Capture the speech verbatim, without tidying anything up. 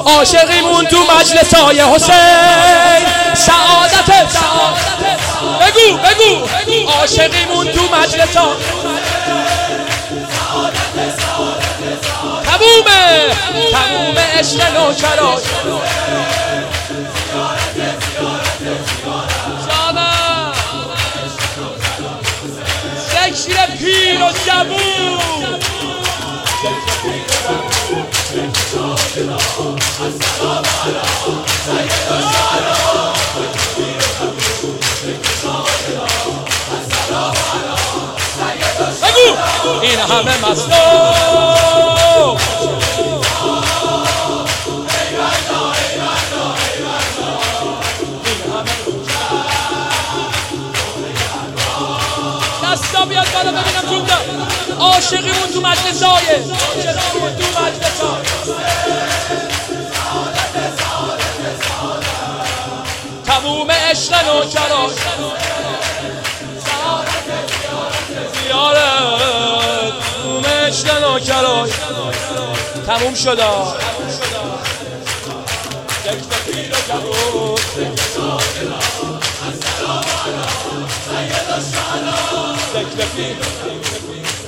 عاشقیمون تو مجلس های حسین سعادت سعادت بگو بگو عاشقیمون تو مجلس ها تمومه تمومه عشق نوکراش جانم ذکر پیر و جوون بگو این همه مظلوم دستا بیاد بالا ببینم جونده عاشقیمون تو مجلس های عاشقیمون تو مجلس های تموم عشق نوکراش زیارت تموم عشق نوکراش تموم شده ذکر پیر و جوون ذکر پیر